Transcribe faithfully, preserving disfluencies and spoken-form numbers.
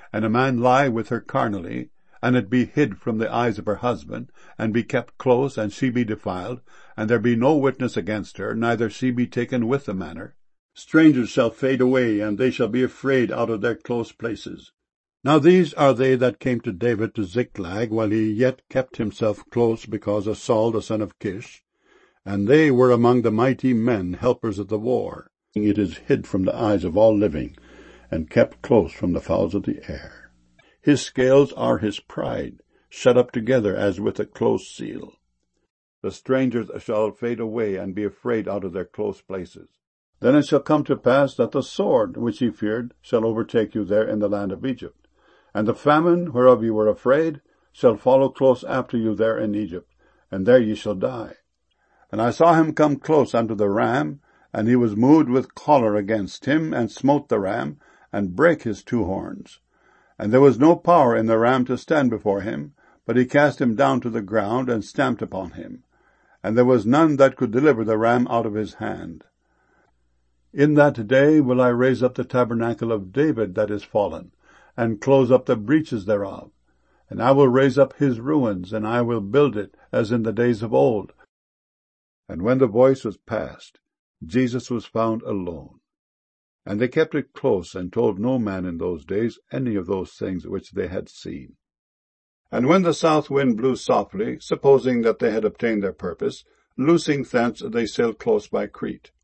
and a man lie with her carnally, and it be hid from the eyes of her husband, and be kept close, and she be defiled, and there be no witness against her, neither she be taken with the manner, strangers shall fade away, and they shall be afraid out of their close places. Now these are they that came to David to Ziklag, while he yet kept himself close because of Saul the son of Kish, and they were among the mighty men, helpers of the war. It is hid from the eyes of all living, and kept close from the fowls of the air. His scales are his pride, shut up together as with a close seal. The strangers shall fade away, and be afraid out of their close places. Then it shall come to pass that the sword, which ye feared, shall overtake you there in the land of Egypt, and the famine, whereof ye were afraid, shall follow close after you there in Egypt, and there ye shall die. And I saw him come close unto the ram, and he was moved with choler against him, and smote the ram, and brake his two horns. And there was no power in the ram to stand before him, but he cast him down to the ground, and stamped upon him. And there was none that could deliver the ram out of his hand. In that day will I raise up the tabernacle of David that is fallen, and close up the breaches thereof. And I will raise up his ruins, and I will build it as in the days of old. And when the voice was past, Jesus was found alone. And they kept it close, and told no man in those days any of those things which they had seen. And when the south wind blew softly, supposing that they had obtained their purpose, loosing thence they sailed close by Crete.